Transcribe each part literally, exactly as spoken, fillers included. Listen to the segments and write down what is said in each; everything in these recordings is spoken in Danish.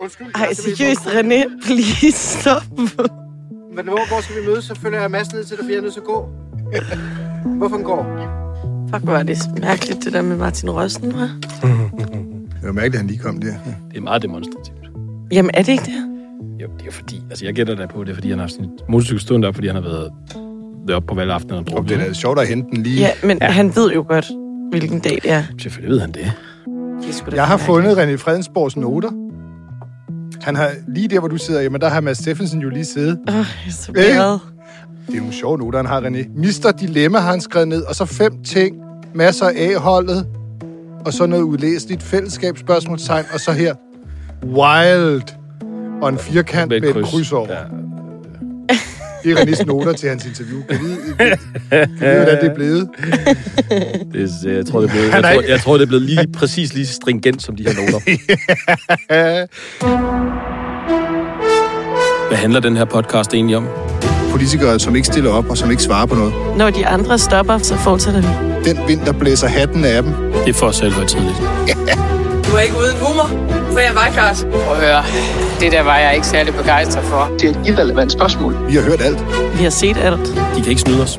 Undskyld. Ej, seriøst, René, please stop. Men hvor, hvor skal vi mødes? Så følger jeg Mads ned til dig, for jeg er nødt til at gå. Hvorfor han går? Fuck, hvor er det mærkeligt, det der med Martin Røsten, hva'? Det var mærkeligt, at han lige kom der. Det er meget demonstrativt. Jamen, er det ikke det? Jo, det er fordi, altså jeg gætter da på, det er fordi, han har haft sin motorcykelstund op, fordi han har været deroppe på valgaftenen og Og drukket. det er da sjovt at hente den lige. Ja, men ja. Han ved jo godt, hvilken dag det er. Selvfølgelig ved han det. det er sgu da Jeg har mærkeligt. fundet René Fredensborgs noter. Han har, lige der, hvor du sidder, jamen der har Mads Steffensen jo lige siddet. Åh, jeg er så glad. Det er nogle sjove noter, han har, René. mister Dilemma har han skrevet ned, og så fem ting, masser af A-holdet, og så noget udlæseligt fællesskabsspørgsmålstegn, og så her, wild, og en firkant med, med et kryds over. Ja. Det er Renés noter til hans interview. Kan vi vide, hvordan det er blevet? Det er, jeg, tror, det er blevet, jeg, tror, jeg tror, det er blevet lige, præcis lige stringent som de her noter. Hvad handler den her podcast egentlig om? Politikere, som ikke stiller op og som ikke svarer på noget. Når de andre stopper, så fortsætter vi. Den vind, der blæser hatten af dem. Det er for os selv højtidligt. Du er ikke uden humor, for jeg var klart. Prøv at høre, det der var jeg ikke særlig begejstret for. Det er et irrelevant spørgsmål. Vi har hørt alt. Vi har set alt. De kan ikke snyde os.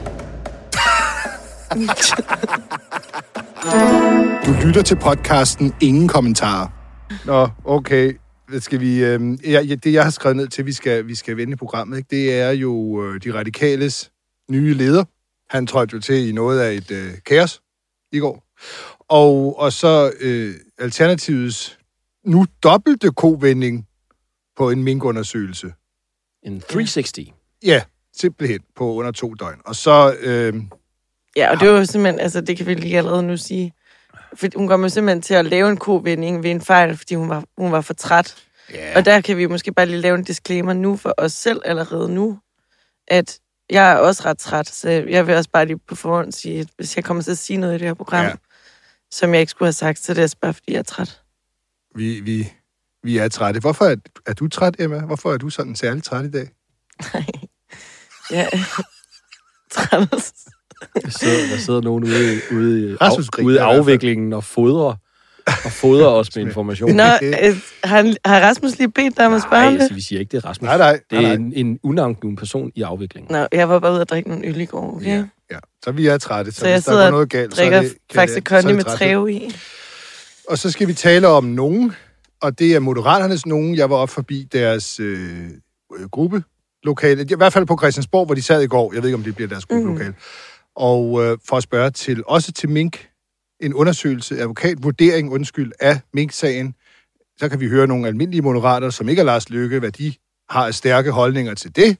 Du lytter til podcasten Ingen Kommentarer. Nå, okay. Skal vi, øh, ja, det, jeg har skrevet ned til, vi skal, vi skal vende i programmet, ikke? Det er jo øh, de radikales nye leder. Han trådte jo til i noget af et øh, kaos i går. Og, og så øh, Alternativets nu dobbelte kovending på en minkundersøgelse. En tre sixty. Ja, simpelthen på under to døgn. Og så... Øh, Ja, og det var jo simpelthen, altså det kan vi lige allerede nu sige. For hun kommer simpelthen til at lave en kovending ved en fejl, fordi hun var, hun var for træt. yeah. Og der kan vi måske bare lige lave en disclaimer nu for os selv allerede nu, at jeg er også ret træt, så jeg vil også bare lige på forhånd sige, at hvis jeg kommer til at sige noget i det her program, Ja. som jeg ikke skulle have sagt, så det er bare, fordi jeg er træt. vi, vi, vi er trætte. Hvorfor er, er du træt, Emma? Hvorfor er du sådan særligt træt i dag? Nej. Ja. Træt. Der sidder, der sidder nogen ude, ude, i af, Rasmus griner ude i i hvert fald. afviklingen og fodrer, og fodrer os med information. Nå, øh, har, har Rasmus lige bedt dig om at spørge om Nej, det? altså, vi siger ikke, det er Rasmus. Nej, nej. Det nej, er nej. en, en unavngiven person i afviklingen. Nå, jeg var bare ude at drikke nogle øl i går, okay? Ja, ja. Så vi er trætte. Så, Så jeg hvis der sidder går noget galt, så er drikker det, kan faktisk det- kondi så er det med træthed. træve i. Og så skal vi tale om nogen, og det er Moderaternes nogen. Jeg var op forbi deres øh, gruppelokale, i hvert fald på Christiansborg, hvor de sad i går. Jeg ved ikke, om det bliver deres gruppelokale. Mm. Og øh, for at spørge til, også til Mink, en undersøgelse, advokatvurdering, undskyld, af Mink-sagen, så kan vi høre nogle almindelige moderater, som ikke er Lars Løkke, hvad de har af stærke holdninger til det.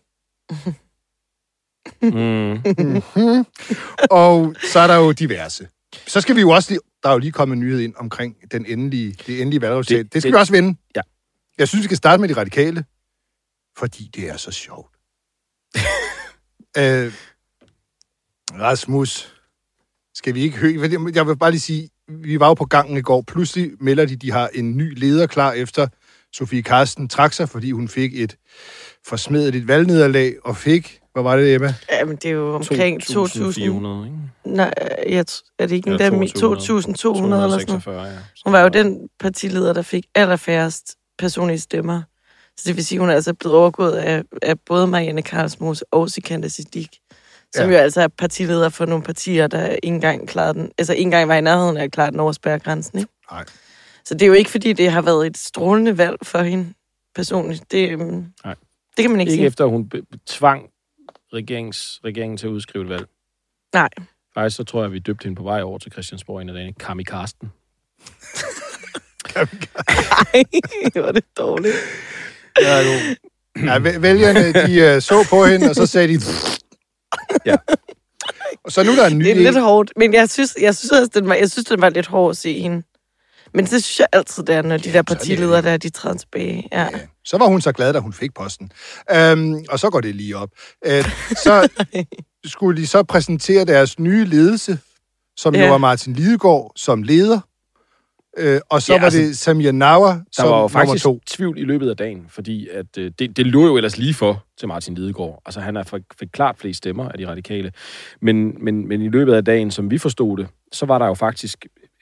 Mm. Mm-hmm. Og så er der jo diverse. Så skal vi jo også lige, der er jo lige kommet en nyhed ind omkring den endelige, det endelige valgresultat. Det, det skal det- vi også vende. Ja. Jeg synes, vi skal starte med de radikale, fordi det er så sjovt. øh, Rasmus, skal vi ikke høre... Jeg vil bare lige sige, vi var jo på gangen i går. Pludselig melder de, de har en ny leder klar efter Sofie Carsten trak sig, fordi hun fik et forsmedeligt valgnederlag og fik... Hvad var det, Emma? Jamen, det er jo omkring to tusind fire hundrede, ikke? Nej, jeg, t- er det ikke en Ja, der to tusind to hundrede eller sådan noget? seksogfyrre, ja. Hun var jo den partileder, der fik allerfærrest personlige stemmer. Så det vil sige, hun er altså blevet overgået af, af både Marianne Karlsmose og Sikander Siddiq, som Ja. jo altså er partileder for nogle partier, der ikke engang klarede den, altså ikke engang var i nærheden af at klare den over spærregrænsen, ikke? Nej. Så det er jo ikke, fordi det har været et strålende valg for hende personligt. Det, øhm, Nej. det kan man ikke, Ikke sige. efter, at hun be- tvang regerings, regeringen til at udskrive et valg. Nej. Faktisk så tror jeg, vi døbte hende på vej over til Christiansborg en af dagene. Kami Karsten. Nej, det var det dårligt. Ja, jo. Ja, væ- vælgerne, de uh, så på hende, og så sagde de... Ja. Og så nu er der en ny... Det er lidt hårdt, men jeg synes, jeg synes også, den var, jeg synes, den var lidt hård at se hende. Men det synes jeg altid, det er, når de der partiledere, der de træder tilbage. Ja. Ja, så var hun så glad, da hun fik posten. Um, og så går det lige op. Uh, så skulle de så præsentere deres nye ledelse, som ja. Ja. jo var Martin Lidegaard som leder. Uh, og så Ja, ja, var altså, det Samir Nawa Der som var jo nummer faktisk to. tvivl i løbet af dagen, fordi at, øh, det, det lå jo ellers lige for til Martin Lidegaard. Altså, han er fik, fik klart flest stemmer af de radikale. Men, men, men i løbet af dagen, som vi forstod det, så var der jo faktisk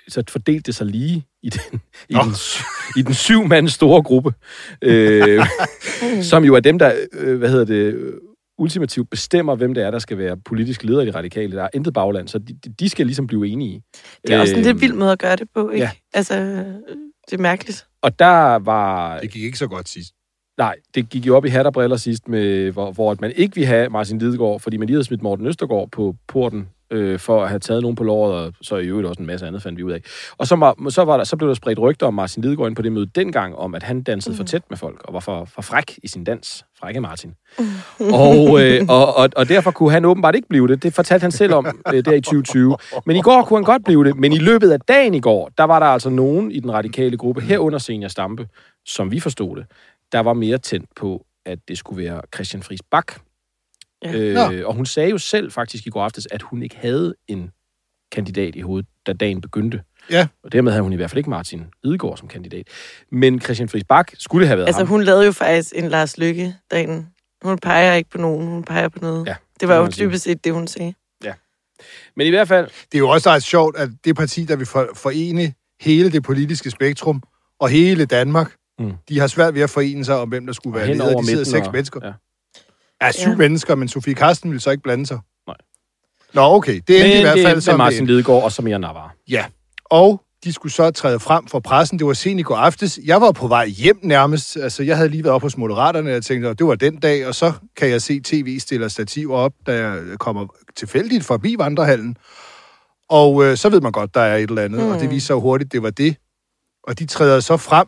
så fordelte det sig lige i den, i den, i den syv mand store gruppe, øh, som jo er dem, der, øh, hvad hedder det, ultimativt bestemmer, hvem det er, der skal være politisk leder i de radikale. Der er intet bagland, så de, de skal ligesom blive enige. Det er også en lidt vild måde at gøre det på, ikke? Ja. Altså, det er mærkeligt. Og der var... Det gik ikke så godt sidst. Nej, det gik jo op i hat og briller sidst, med, hvor, hvor man ikke ville have Martin Lidegaard, fordi man lige havde smidt Morten Østergaard på porten, øh, for at have taget nogen på låret, og så i øvrigt også en masse andet, fandt vi ud af. Og så, var, så, var der, så blev der spredt rygter om Martin Lidegaard ind på det møde dengang, om at han dansede mm. for tæt med folk, og var for, for fræk i sin dans. Frække Martin. og, øh, og, og, og derfor kunne han åbenbart ikke blive det. Det fortalte han selv om øh, der i tyve tyve. Men i går kunne han godt blive det. Men i løbet af dagen i går, der var der altså nogen i den radikale gruppe, herunder Senior Stampe, som vi forstod det, der var mere tændt på, at det skulle være Christian Friis Bach. Ja. Øh, og hun sagde jo selv faktisk i går aftes, at hun ikke havde en kandidat i hovedet, da dagen begyndte. Ja. Og dermed havde hun i hvert fald ikke Martin Lidegaard som kandidat. Men Christian Friis Bach skulle have været altså, ham. hun lavede jo faktisk en Lars Løkke derinde. Hun peger ikke på nogen, hun peger på noget. Ja, det var jo dybest set det, hun sagde. Ja. Men i hvert fald... Det er jo også ret sjovt, at det parti, der vil forene hele det politiske spektrum og hele Danmark, mm. de har svært ved at forene sig om, hvem der skulle være leder. De sidder seks og... mennesker. Ja. Ja, syv ja. mennesker, men Sofie Carsten ville så ikke blande sig. Nej. Nå, okay. Det endte i hvert fald som Martin Lidegaard og Samira Navar. Ja, og de skulle så træde frem for pressen. Det var sent i går aftes. Jeg var på vej hjem nærmest. Altså, jeg havde lige været op hos Moderaterne, og jeg tænkte, det var den dag, og så kan jeg se tv stiller stativer op, da jeg kommer tilfældigt forbi vandrehallen. Og øh, så ved man godt, der er et eller andet, mm. og det viser så hurtigt, det var det. Og de træder så frem,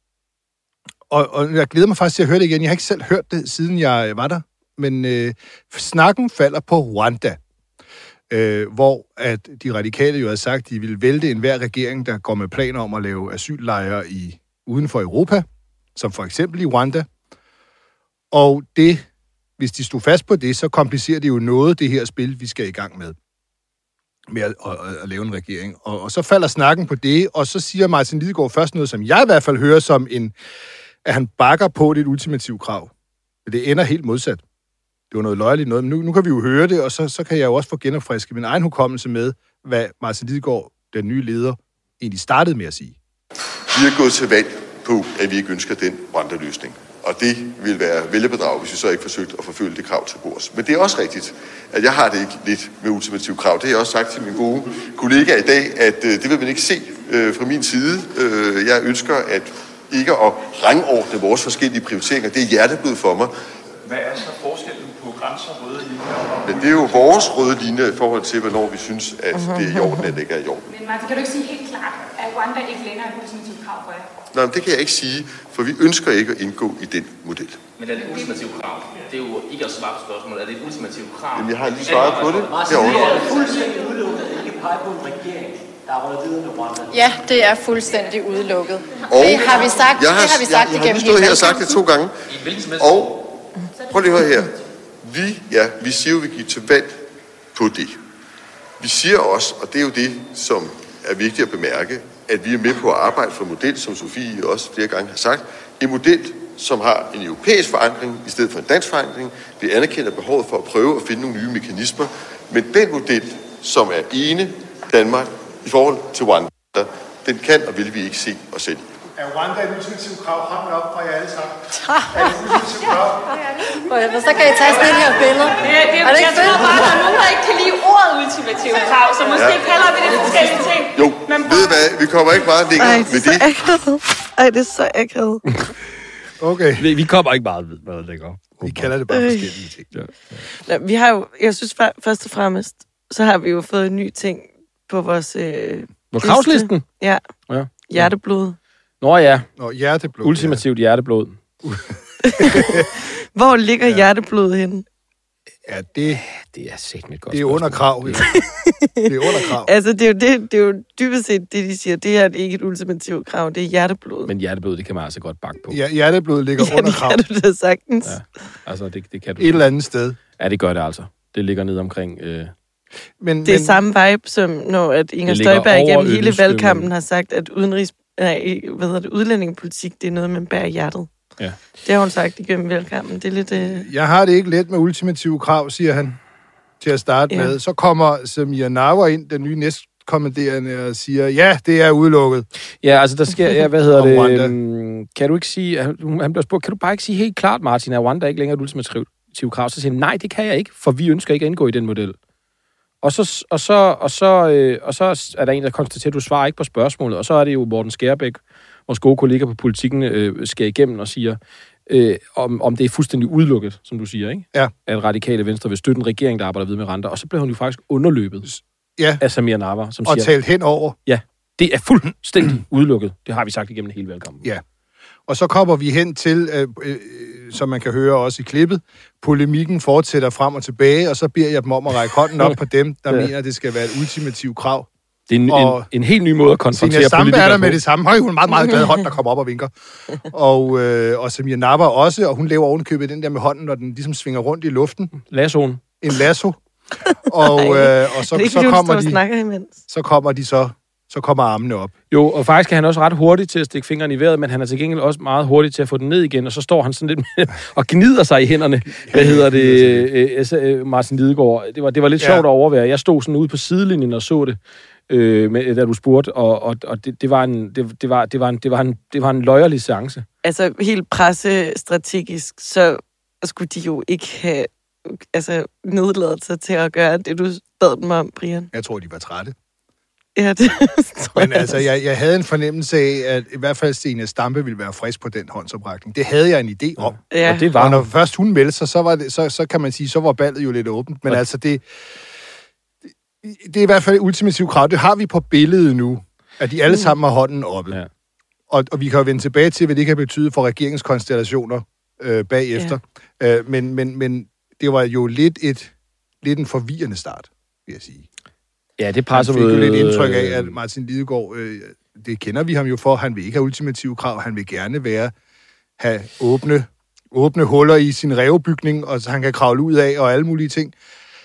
og, og jeg glæder mig faktisk til at høre det igen. Jeg har ikke selv hørt det, siden jeg var der. Men øh, snakken falder på Rwanda, øh, hvor at de radikale jo havde sagt, at de ville vælte enhver regering, der går med planer om at lave asyllejre i, uden for Europa, som for eksempel i Rwanda. Og det, hvis de stod fast på det, så komplicerer det jo noget, det her spil, vi skal i gang med, med at, at, at lave en regering. Og, og så falder snakken på det, og så siger Martin Lidegaard først noget, som jeg i hvert fald hører som en, at han bakker på det ultimative krav. Det ender helt modsat. Det var noget løjeligt noget, men nu, nu kan vi jo høre det, og så, så kan jeg jo også få genopfrisket min egen hukommelse med, hvad Martin Lidegaard, den nye leder, egentlig startede med at sige. Vi har gået til valg på, at vi ikke ønsker den Rwanda-løsning. Og det vil være vælgerbedrag, hvis vi så ikke forsøgt at forfølge det krav til bords. Men det er også rigtigt, at jeg har det ikke lidt med ultimative krav. Det har jeg også sagt til min gode kollega i dag, at øh, det vil man ikke se øh, fra min side. Øh, jeg ønsker at ikke at rangordne vores forskellige prioriteringer. Det er hjerteblod for mig. Hvad er så forskellen på grænser og røde linjer? Men det er jo vores røde linje i forhold til, hvornår vi synes, at det er i orden, eller ikke er i orden. Men Martin, kan du ikke sige helt klart, at Rwanda ikke længere er et ultimativt krav for jer? Nej, men det kan jeg ikke sige, for vi ønsker ikke at indgå i den model. Men er det et ultimativt krav? Det er jo ikke at svare på spørgsmålet. Er det et ultimativt krav? Jamen, jeg har lige svaret på det. Martin, det er fuldstændig udelukket at ikke pege på en regering, der har røget videre med Rwanda. Ja, det er fuldstændig udelukket. Og det har vi sagt, jeg har, det har vi sagt jeg, jeg igennem har lige stået her og sagt det to gange. Og prøv lige at høre her. Vi, ja, vi siger jo, at vi gik til valg på det. Vi siger også, og det er jo det, som er vigtigt at bemærke, at vi er med på at arbejde for en model, som Sofie også flere gange har sagt. En model, som har en europæisk forankring i stedet for en dansk forankring. Vi anerkender behovet for at prøve at finde nogle nye mekanismer. Men den model, som er ene Danmark i forhold til Rwanda, den kan og vil vi ikke se os selv i. Er Rwanda et ultimativt krav? Hånden op fra jer alle sammen. Er det et ultimativt krav? Så kan I tage sådan et her billede. Det, det, er det ikke jeg tror bare, at der er nogen, der ikke kan lide ordet ultimativt krav, så måske ja. kalder vi det forskellige ting. Jo, men ved I hvad? Vi kommer ikke meget længere med det. Ej, det er så akavet. Ej, det er så akavet. Okay. Vi, vi kommer ikke meget meget længere. Vi kalder det bare øh. forskellige ting. Ja. Nå, vi har jo, jeg synes først og fremmest, så har vi jo fået en ny ting på vores øh, På kravslisten? Ja. ja. Hjerteblod. Nå ja. Nå, hjerteblod. Ultimativt ja. hjerteblod. Hvor ligger ja. hjerteblodet henne? Ja, det... Det er sæt mit godt Det er under krav. Ja. Det er under krav. Altså, det er, jo det, det er jo dybest set det, de siger. Det her er ikke et ultimativt krav, det er hjerteblod. Men hjerteblod, det kan man altså godt bakke på. Ja, hjerteblod ligger ja, under krav. Ja, det kan du da sagtens. Ja, altså, det, det kan du. Et eller andet sted. Ja, det gør det altså. Det ligger ned omkring... Øh... Men, det er men... samme vibe, som når at Inger Støjberg igennem hele valgkampen har sagt, at udenrigs... Nej, hvad hedder det? Udlændingepolitik, det er noget, man bærer i hjertet. Ja. Det har hun sagt igennem valgkampen. Det er lidt... Øh... Jeg har det ikke let med ultimative krav, siger han, til at starte ja. med. Så kommer Samira Navar ind, den nye næst kommanderende og siger, ja, det er udelukket. Ja, altså der sker, ja, hvad hedder det, um, kan du ikke sige, han bliver spurgt, kan du bare ikke sige helt klart, Martin, at Rwanda ikke længere et ultimativt krav? Så siger han, nej, det kan jeg ikke, for vi ønsker ikke at indgå i den model. Og så, og så, og så, øh, og så er der en, der konstaterer, at du svarer ikke på spørgsmålet, og så er det jo Morten Skærbæk, vores gode kollega på Politikken, øh, skal igennem og siger, øh, om, om det er fuldstændig udelukket, som du siger, ikke? Ja. At Radikale Venstre vil støtte en regering, der arbejder videre med renter. Og så blev hun jo faktisk underløbet ja. af Samir Nawa, som og siger... Og talt hen over. Ja, det er fuldstændig udelukket. Det har vi sagt igennem hele valgkampen. Ja. Og så kommer vi hen til, øh, øh, som man kan høre også i klippet, polemikken fortsætter frem og tilbage, og så beder jeg dem om at række hånden op på dem, der ja. mener, at det skal være et ultimativt krav. Det er en, en, en helt ny måde at konfrontere politikere er der med det samme. Høj, hun er en meget, meget glad hånd, der kommer op og vinker. Og, øh, og Samir Nawa også, og hun laver ovenkøbet den der med hånden, når den ligesom svinger rundt i luften. Lassoen. En lasso. Og, øh, og så, så, kommer de, så kommer de så, så kommer armene op. Jo, og faktisk er han også ret hurtig til at stikke fingeren i vejret, men han er til gengæld også meget hurtig til at få den ned igen, og så står han sådan lidt med, og gnider sig i hænderne. Hvad hedder det, øh, Martin Lidegaard? Det var, det var lidt ja. sjovt at overvære. Jeg stod sådan ude på sidelinjen og så det. Øh, med, da du spurgte, og, og, og det, det, var en, det, det, var, det, var en, det, var en, det var en løjerlig seance. Altså, helt pressestrategisk, så skulle de jo ikke have altså, nedladet sig til at gøre det, du bad dem om, Brian. Jeg tror, de var trætte. Ja, det tror Men jeg altså, jeg, jeg havde en fornemmelse af, at i hvert fald Stine Stampe ville være frisk på den håndsoprækning. Det havde jeg en idé om. Ja. Og, det var og når først hun meldte sig, så, var det, så, så kan man sige, så var ballet jo lidt åbent. Men ja. altså, det... Det er i hvert fald et ultimativt krav. Det har vi på billedet nu, at de alle sammen har hånden oppe. Ja. Og, og vi kan jo vende tilbage til, hvad det kan betyde for regeringskonstellationer øh, bagefter. Ja. Øh, men, men, men det var jo lidt, et, lidt en forvirrende start, vil jeg sige. Ja, det passer med... Han fik jo lidt indtryk af, at Martin Lidegaard, øh, det kender vi ham jo for, han vil ikke have ultimative krav, han vil gerne være, have åbne, åbne huller i sin rævebygning, og så han kan kravle ud af, og alle mulige ting.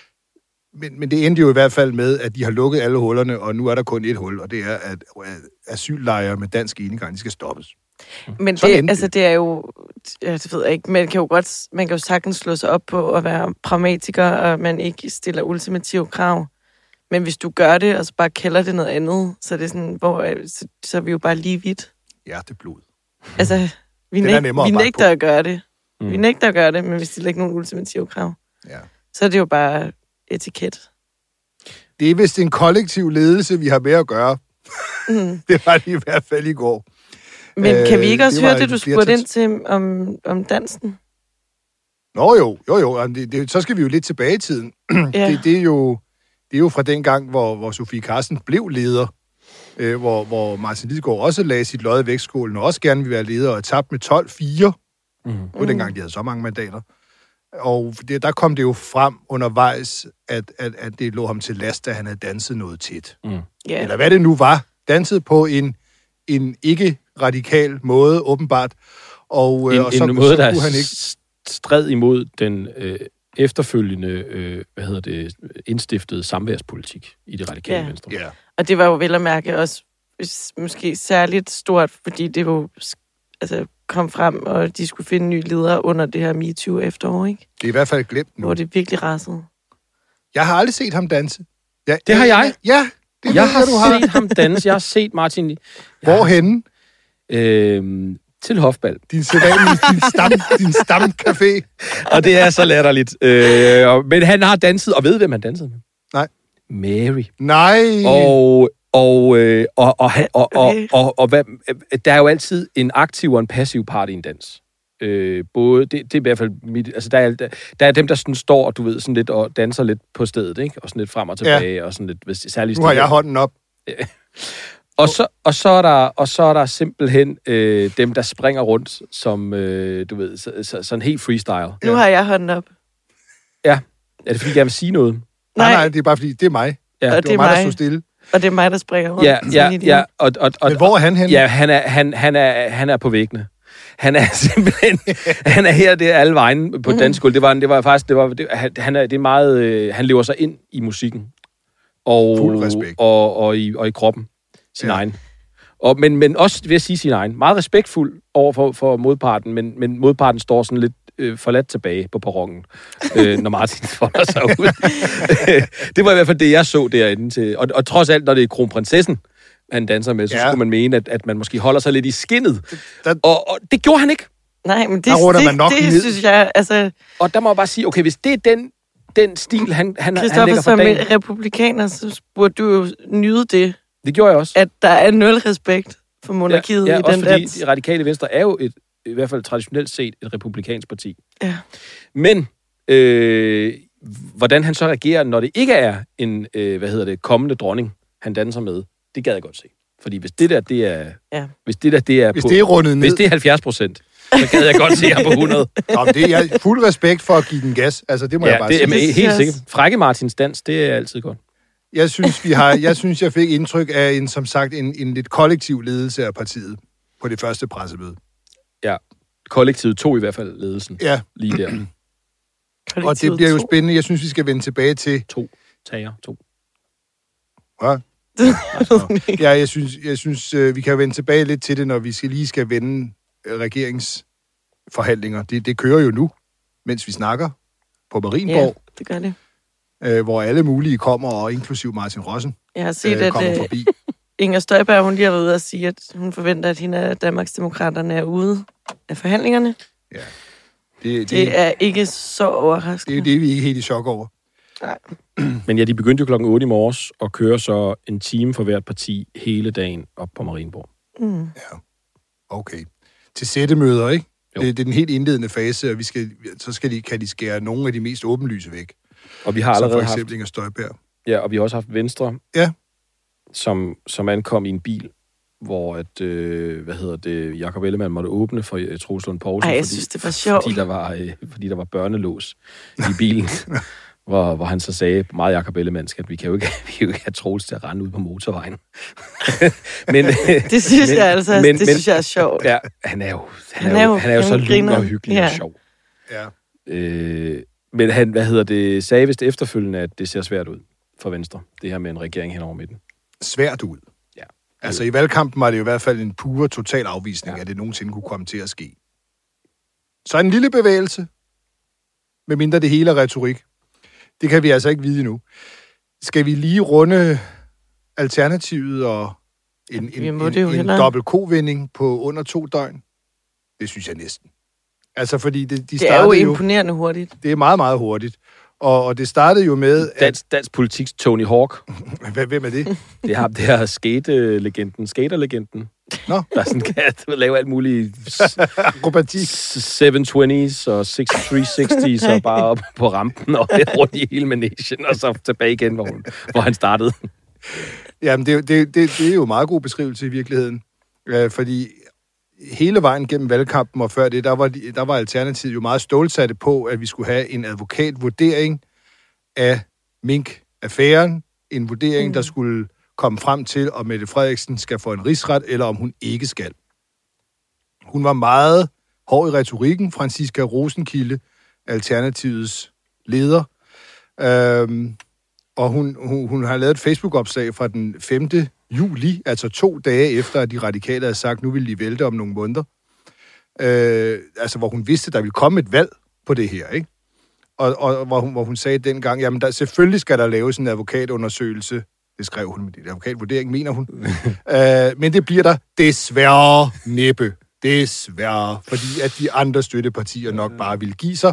Men, men det endte jo i hvert fald med, at de har lukket alle hullerne, og nu er der kun et hul, og det er, at asyllejre med dansk enegang, de skal stoppes. Men det, altså, det er jo, ja, det ved jeg ikke, man kan jo godt, man kan jo sagtens slå sig op på at være pragmatiker, og man ikke stiller ultimative krav. Men hvis du gør det, og så bare kalder det noget andet, så er det sådan, hvor, så, så er vi jo bare lige vidt. Hjerteblod. Altså, vi, næg, vi nægter at gøre det. Mm. Vi nægter at gøre det, men vi stiller ikke nogen ultimative krav. Ja. Så er det jo bare etiket. Det er vist en kollektiv ledelse, vi har med at gøre. Mm. Det var det i hvert fald i går. Men kan vi ikke også det høre det, du spurgte ind til om, om dansen? Nå jo, jo jo. Det, det, så skal vi jo lidt tilbage i tiden. Ja. Det, det, er jo, det er jo fra den gang, hvor, hvor Sofie Carsten blev leder, øh, hvor, hvor Martin Lidegaard også lagde sit lod i vægtskålen, og også gerne ville være leder, og tabte med tolv fire. Mm. Det var dengang, de havde så mange mandater. Og det, der kom det jo frem undervejs, at, at, at det lå ham til last, at han havde danset noget tit. Mm. Yeah. Eller hvad det nu var. Danset på en, en ikke-radikal måde, åbenbart. Og, en, og så, en måde, så der kunne han ikke... stred imod den øh, efterfølgende øh, hvad hedder det, indstiftede samværspolitik i det radikale yeah. venstre. Yeah. Og det var jo vel at mærke også måske særligt stort, fordi det jo altså, kom frem, og de skulle finde nye ledere under det her MeToo efterår, ikke? Det er i hvert fald glemt nu. Hvor det virkelig rasede. Jeg har aldrig set ham danse. Ja, det har jeg. Ja, det jeg ved, har du har set ham danse. Jeg har set Martin... Hvorhenne? Øhm, til Hofbal. Din sædvanlige, din stam, din stamcafé. Og det er så latterligt. Øh, men han har danset, og ved hvem han dansede med? Nej. Mary. Nej. Og... Og, øh, og, og, og, og, og, og hvad, der er jo altid en aktiv og en passiv part i en dans. Øh, både, det, det er i hvert fald mit, altså der er, der, der er dem, der sådan står, du ved, sådan lidt og danser lidt på stedet, ikke? Og sådan lidt frem og tilbage, ja. Og sådan lidt, hvis, særligt... Nu har jeg hånden op. og, så, og, så er der, og så er der simpelthen øh, dem, der springer rundt, som, øh, du ved, så, så, sådan helt freestyle. Nu har jeg hånden op. Ja. Er det fordi, jeg vil sige noget? Nej, nej, det er bare fordi, det er mig. Ja. Det, det var mig, mig, der stod stille. Og det er mig, der springer rundt. Ja, ja, ja. Og, og, og, Men hvor er han henne? Ja, han er, han, han er, han er på væggene. Han er simpelthen... han er her, det er alle vejen på mm-hmm. dansegulvet. Det var, det var faktisk... Det var, det, han, er, det er meget... Øh, han lever sig ind i musikken. Og, Fuld respekt. Og, og, i, og i kroppen. Sin ja. egen. Og, men, men også, vil jeg sige, sin egen. Meget respektfuld over for, for modparten, men, men modparten står sådan lidt øh, forladt tilbage på perronen, øh, når Martin folder sig ud. Det var i hvert fald det, jeg så derinde til. Og, og trods alt, når det er kronprinsessen, han danser med, så ja. skulle man mene, at, at man måske holder sig lidt i skinnet. Der, og, og det gjorde han ikke. Nej, men det, det, det, det synes jeg, altså... Og der må jeg bare sige, okay, hvis det er den, den stil, han, han, han lægger for dagen... som republikaner, så burde du jo nyde det. Det gjorde jeg også. At der er nul respekt for monarkiet ja, ja, i også den fordi dans. De radikale venstre er jo et, i hvert fald traditionelt set et republikansk parti. Ja. Men øh, hvordan han så reagerer, når det ikke er en, øh, hvad hedder det, kommende dronning, han danser med, det gad jeg godt se. Fordi hvis det der, det er... Ja. Hvis det der, det er hvis på, det er rundet ned. Hvis det er halvfjerds procent, så gad jeg godt se ham på hundrede. Nå, det er jeg fuld respekt for at give den gas. Altså, det må ja, jeg bare det, sige. Jamen, helt sikkert. Frække Martins dans, det er altid godt. Jeg synes, vi har, jeg synes, jeg fik indtryk af en, som sagt, en, en lidt kollektiv ledelse af partiet på det første pressemøde. Ja, kollektivet tog i hvert fald ledelsen. Ja. Lige der. Og det bliver jo spændende. Jeg synes, vi skal vende tilbage til... To tager, to. Hvad? Ja, jeg synes, jeg synes vi kan vende tilbage lidt til det, når vi skal lige skal vende regeringsforhandlinger. Det, det kører jo nu, mens vi snakker på Marienborg. Ja, det gør det. Øh, hvor alle mulige kommer, og inklusiv Martin Rossen jeg har set, øh, kommer at, forbi. Inger Støjberg, hun lige har været ude at sige, at hun forventer, at hende af Danmarksdemokraterne er ude af forhandlingerne. Ja. Det, det, det er ikke så overraskende. Det, det er vi ikke helt i chok over. Nej. Men ja, de begyndte jo klokken otte i morges og kører så en time for hvert parti hele dagen op på Marienborg. Mm. Ja, okay. Til sættemøder, ikke? Det, det er den helt indledende fase, og vi skal, så skal de, kan de skære nogle af de mest åbenlyse væk. Og vi har allerede for eksempel haft... Inger Støjberg. Ja, og vi har også haft Venstre, ja. som, som ankom i en bil, hvor at, øh, hvad hedder det, Jakob Ellemann måtte åbne for uh, Troels Lund Poulsen. Ej, jeg fordi, synes, det var sjovt. Fordi der var, øh, fordi der var børnelås i bilen. Hvor, hvor han så sagde, meget Jakob Ellemann, at vi kan jo ikke, vi kan jo ikke have Troels til at rende ud på motorvejen. men, det synes men, jeg altså, men, det synes jeg er sjovt. Ja, han er jo, han han er jo, han er jo så lun og hyggelig ja. og sjov. Ja. Øh, men han, hvad hedder det, sagde vist efterfølgende, at det ser svært ud for Venstre, det her med en regering hen over midten. Svært ud? Ja. Altså i valgkampen var det jo i hvert fald en pure total afvisning, ja. at det nogensinde kunne komme til at ske. Så en lille bevægelse, medmindre det hele er retorik. Det kan vi altså ikke vide endnu. Skal vi lige runde alternativet og en, en, en, en dobbelt kovending på under to døgn? Det synes jeg næsten. Altså, fordi det, de det er jo imponerende jo, hurtigt. Det er meget, meget hurtigt. Og, og det startede jo med... Dansk, at... dansk politiks Tony Hawk. Hvem er det? Det har det her skate-legenden, skaterlegenden. Nå. Der sådan kan lave alt muligt... Akrobatik. syv tyves og tre seksten og bare op på rampen og rundt i hele managen, og så tilbage igen, hvor, hun, hvor han startede. Jamen, det, det, det, det er jo en meget god beskrivelse i virkeligheden. Øh, fordi hele vejen gennem valgkampen og før det, der var, der var Alternativet jo meget stålsatte på, at vi skulle have en advokatvurdering af mink-affæren. En vurdering, mm. der skulle komme frem til, om Mette Frederiksen skal få en rigsret, eller om hun ikke skal. Hun var meget hård i retorikken. Franciska Rosenkilde, Alternativets leder. Øhm, og hun, hun, hun har lavet et Facebook-opslag fra den femte juli, altså to dage efter, at de radikale havde sagt, nu vil de vælte om nogle måneder. Øh, altså, hvor hun vidste, der ville komme et valg på det her, ikke? Og, og hvor, hun, hvor hun sagde dengang, jamen, der, selvfølgelig skal der laves en advokatundersøgelse. Det skrev hun med det advokatvurdering, mener hun. øh, men det bliver der desværre næppe. Desværre. Fordi at de andre støttepartier nok bare vil give sig.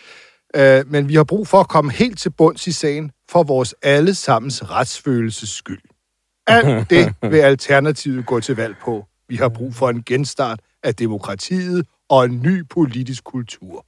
Øh, men vi har brug for at komme helt til bunds i sagen for vores allesammens retsfølelses skyld. Alt det vil Alternativet gå til valg på. Vi har brug for en genstart af demokratiet og en ny politisk kultur.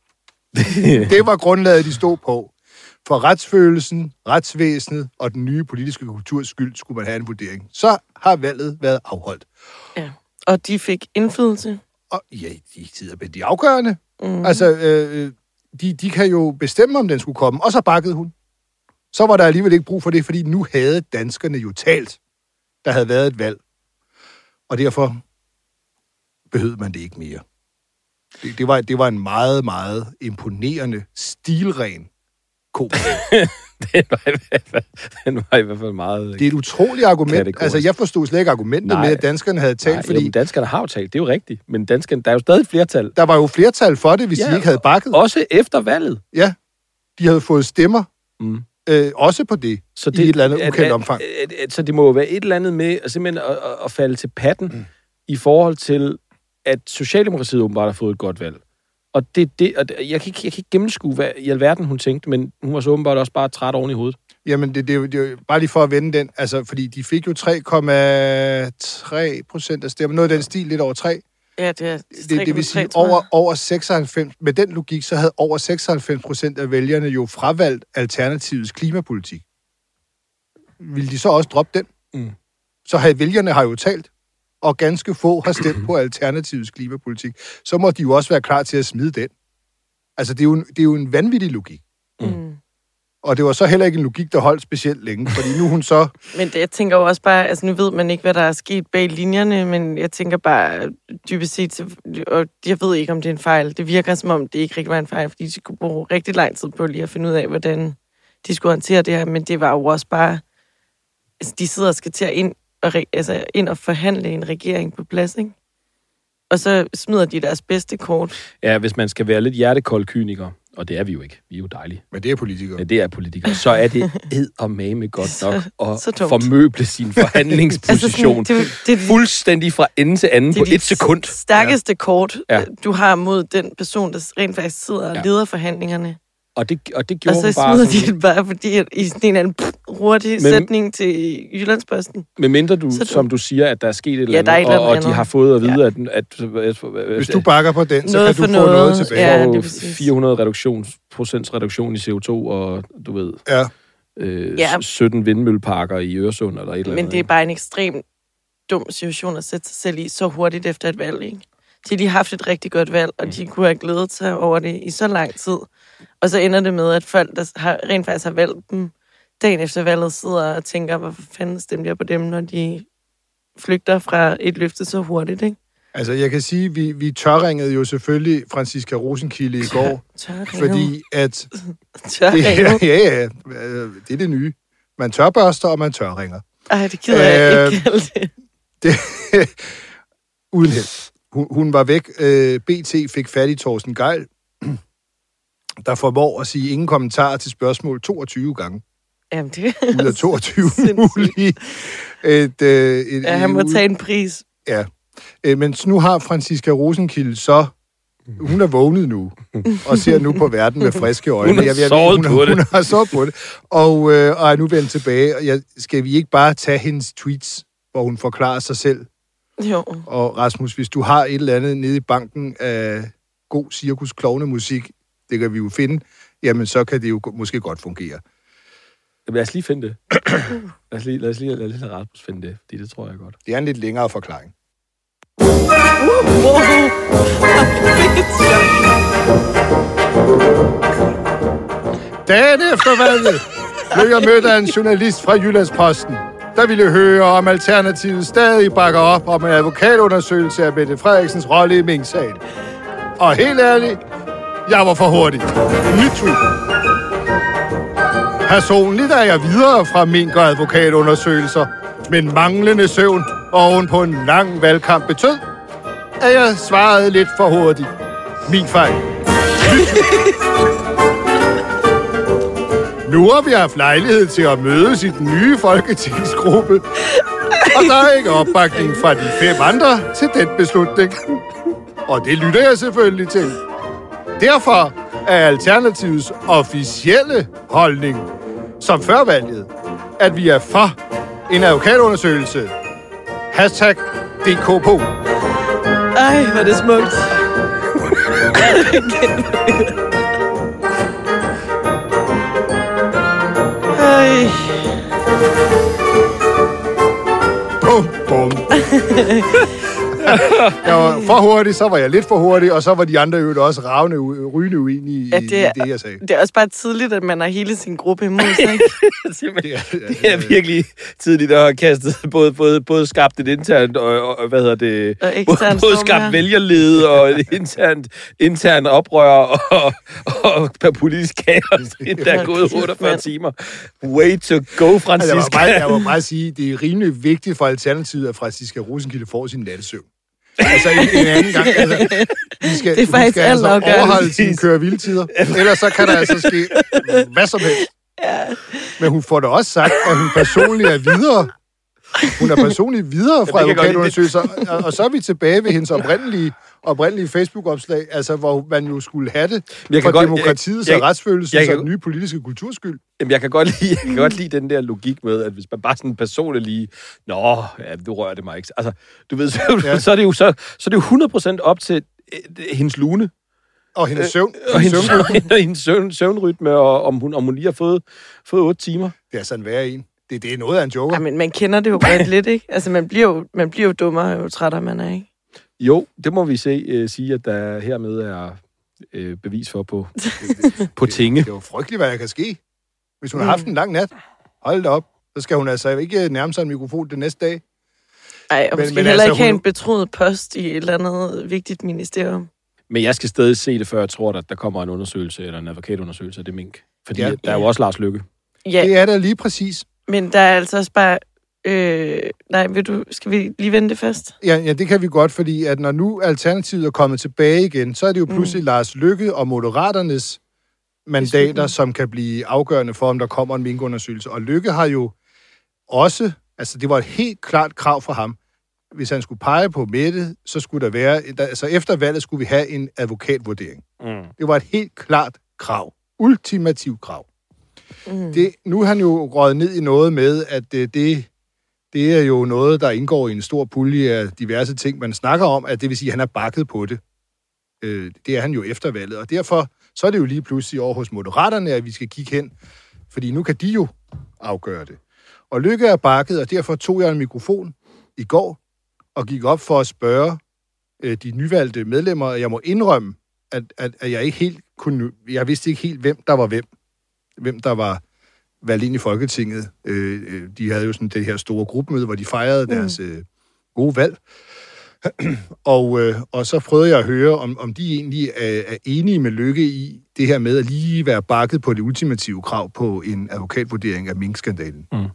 Det var grundlaget, de stod på. For retsfølelsen, retsvæsenet og den nye politiske kulturs skyld skulle man have en vurdering. Så har valget været afholdt. Ja, og de fik indflydelse. Og ja, de sidder med de afgørende. Mm. Altså, øh, de, de kan jo bestemme, om den skulle komme. Og så bakkede hun. Så var der alligevel ikke brug for det, fordi nu havde danskerne jo talt. Der havde været et valg. Og derfor behøvede man det ikke mere. Det, det, var, det var en meget, meget imponerende, stilren ko. den, var i hvert fald, den var i hvert fald meget... Det er et utroligt argument. Kategorisk. Altså, jeg forstod slet ikke argumentet Nej. med, at danskerne havde talt, Nej, fordi... Jo, danskerne har jo talt, det er jo rigtigt. Men danskerne, der er jo stadig et flertal. Der var jo flertal for det, hvis ja, de ikke havde bakket. Også efter valget. Ja, de havde fået stemmer. Mm. Øh, også på det, så det, i et eller andet ukendt omfang. At, at, at, så det må jo være et eller andet med at, simpelthen at, at, at falde til patten mm. i forhold til, at Socialdemokratiet åbenbart har fået et godt valg. Og det, det, og jeg, kan ikke, jeg kan ikke gennemskue, hvad i alverden hun tænkte, men hun var så åbenbart også bare træt oven i hovedet. Jamen, det, det, det er jo bare lige for at vende den, altså, fordi de fik jo tre komma tre procent af stemmer, noget af den stil, lidt over tre. Ja, det er det, det vil sige, over, over seksoghalvfems, med den logik, så havde over seksoghalvfems procent af vælgerne jo fravalgt Alternativets klimapolitik. Vil de så også droppe den? Mm. Så havde vælgerne har jo talt, og ganske få har stemt på Alternativets klimapolitik. Så må de jo også være klar til at smide den. Altså, det er jo en, det er jo en vanvittig logik. Mm. Og det var så heller ikke en logik, der holdt specielt længe, fordi nu hun så... Men det, jeg tænker jo også bare, altså nu ved man ikke, hvad der er sket bag linjerne, men jeg tænker bare dybest set, og jeg ved ikke, om det er en fejl. Det virker som om, det ikke rigtig var en fejl, fordi de kunne bruge rigtig lang tid på lige at finde ud af, hvordan de skulle håndtere det her, men det var jo også bare... Altså, de sidder og skal til at ind og, altså, ind og forhandle en regering på plads, ikke? Og så smider de deres bedste kort. Ja, hvis man skal være lidt hjertekold kyniker, og det er vi jo ikke, vi er jo dejlige. Men det er politikere. Men det er politikere. Så er det eddermame godt nok så, at formøble sin forhandlingsposition altså sådan, det, det, fuldstændig fra ende til anden på et sekund. Det stærkeste ja. kort, ja. du har mod den person, der rent faktisk sidder og ja. leder forhandlingerne. Og det, og det gjorde og så bare... Og så smider de det bare, fordi at, i sådan en anden hurtig men, sætning til Jyllandsposten. Men mindre du, du, som du siger, at der er sket et eller andet, ja, et og, og andet. de har fået at vide, ja. at, at, at, at... Hvis du bakker på den, så noget kan du få noget, noget tilbage. Ja, det fire hundrede reduktions, procents reduktion i C O to, og du ved... Ja. Øh, ja. sytten vindmølleparker i Øresund, eller et eller andet. Men det er bare en ekstrem dum situation at sætte sig selv i så hurtigt efter et valg, ikke? De har lige haft et rigtig godt valg, og de kunne have glædet sig over det i så lang tid. Og så ender det med, at folk, der har, rent faktisk har valgt dem, dagen efter valget sidder og tænker, hvorfor fanden stemte jeg på dem, når de flygter fra et løfte så hurtigt, ikke? Altså, jeg kan sige, vi, vi tørringede jo selvfølgelig Franciska Rosenkilde i går, fordi at... Tørringe? Ja, ja, ja, det er det nye. Man tørbørster, og man tørringer. Ej, det gider jeg ikke kalde det. det uden held. Hun, hun var væk. Øh, B T fik fat i Thorsten Gejl, der formår at sige ingen kommentarer til spørgsmål toogtyve gange. Jamen, det ud af toogtyve mulige. Et, øh, et, ja, han må ud... tage en pris. Ja. Øh, men nu har Franciska Rosenkilde så... Hun er vågnet nu, og ser nu på verden med friske øjne. Hun har jeg, jeg, sovet hun, på hun, det. Hun har sovet på det, og, øh, og er nu vendt tilbage. Og jeg, skal vi ikke bare tage hendes tweets, hvor hun forklarer sig selv? Jo. Og Rasmus, hvis du har et eller andet nede i banken af god cirkus-klovnemusik, det kan vi jo finde, jamen så kan det jo måske godt fungere. Lad os lige finde det. lad os lige lad os lige lad os lige Rasmus finde det, fordi det tror jeg godt. Det er en lidt længere forklaring. Dagen efter valget blev jeg mødt af en journalist fra Jyllandsposten, der ville høre, om Alternativet stadig bakker op om en advokatundersøgelse af Mette Frederiksens rolle i Mink-sagen. Og helt ærligt, jeg var for hurtig. Nyt tweet. Personligt er jeg videre fra mink- og advokatundersøgelser, men manglende søvn oven på en lang valgkamp betød, at jeg svarede lidt for hurtigt. Min fejl. Nu har vi haft lejlighed til at mødes i den nye folketingsgruppe, og der er ikke opbakning fra de fem andre til den beslutning. Og det lytter jeg selvfølgelig til. Derfor er Alternativets officielle holdning, som før valget, at vi er for en advokatundersøgelse. Hashtag D K på. Ej, hvor er det smukt. Ej. Bum, bum. Jeg var for hurtig, så var jeg lidt for hurtig, og så var de andre jo også ravne, rygende uenige ja, i, det er, i det, jeg sagde. Det er også bare tidligt, at man har hele sin gruppe imod sig. det, er, det er virkelig tidligt at have kastet både, både, både skabt et internt og, og hvad hedder det, både, både skabt vælgerlede og et internt, internt oprør og, og, og, og politisk kaos, der er gået otteogfyrre timer. Way to go, Francisca. Altså, jeg, jeg må bare sige, det er rimelig vigtigt for Alternativet, at Francisca Rosenkilde får sin nattesøvn. Altså en, en anden gang. Altså, vi skal, det er faktisk skal altså overholde sine køre-hviletider. Ellers så kan der altså ske hvad som helst. Ja. Men hun får da også sagt, at hun personligt er videre. Hun er personligt videre fra advokatundersøgelser. Og, og så er vi tilbage ved hendes oprindelige, oprindelige Facebook-opslag, altså hvor man jo skulle have det for godt, demokratiets jeg, jeg, og retsfølelsen og den nye politiske kulturskyld. Jamen, jeg kan, godt lide, jeg kan godt lide den der logik med, at hvis man bare sådan personligt lige, nå, ja, du rører det mig ikke. Altså, du ved, så, ja. så, er det jo, så, så er det jo hundrede procent op til øh, hendes lune. Og hendes søvn. Øh, og hendes, søvnrytme. hendes søvn, søvnrytme, og om hun, om hun lige har fået, fået otte timer. Det er sådan værre en. Det, det er noget af en joker. Ja, men man kender det jo godt lidt, ikke? Altså, man bliver jo, man bliver jo dummere, jo trættere man er, ikke? Jo, det må vi se, øh, sige, at der hermed er øh, bevis for på, på tinge. Det er jo frygteligt, hvad der kan ske. Hvis hun mm. har haft en lang nat, hold da op, så skal hun altså ikke nærme sig en mikrofon den næste dag. Nej, og men, måske men heller altså, ikke hun... have en betroet post i et eller andet vigtigt ministerium. Men jeg skal stadig se det, før jeg tror, at der kommer en undersøgelse, eller en advokatundersøgelse af det mink. Fordi ja. der er jo også Lars Løkke. Ja. Det er der lige præcis. Men der er altså også bare... Øh, nej, vil du, skal vi lige vende det først? Ja, ja, det kan vi godt, fordi at når nu Alternativet er kommet tilbage igen, så er det jo pludselig mm. Lars Løkke og Moderaternes mandater, som kan blive afgørende for, om der kommer en minkundersøgelse. Og Løkke har jo også... Altså, det var et helt klart krav for ham. Hvis han skulle pege på Mette, så skulle der være... Altså, efter valget skulle vi have en advokatvurdering. Mm. Det var et helt klart krav. Ultimativt krav. Mm. Det, nu er han jo røget ned i noget med, at det, det, det er jo noget, der indgår i en stor pulje af diverse ting, man snakker om, at det vil sige, at han er bakket på det. Øh, det er han jo efter valget, og derfor så er det jo lige pludselig over hos Moderaterne, at vi skal kigge hen, fordi nu kan de jo afgøre det. Og Løkke er bakket, og derfor tog jeg en mikrofon i går, og gik op for at spørge øh, de nyvalgte medlemmer, og jeg må indrømme, at, at, at jeg ikke helt kunne... Jeg vidste ikke helt, hvem der var hvem. Hvem der var valgt ind i Folketinget. Øh, de havde jo sådan det her store gruppemøde, hvor de fejrede mm. deres øh, gode valg. og, øh, og så prøvede jeg at høre, om, om de egentlig er, er enige med Løkke i det her med at lige være bakket på det ultimative krav på en advokatvurdering af minkskandalen. Mm.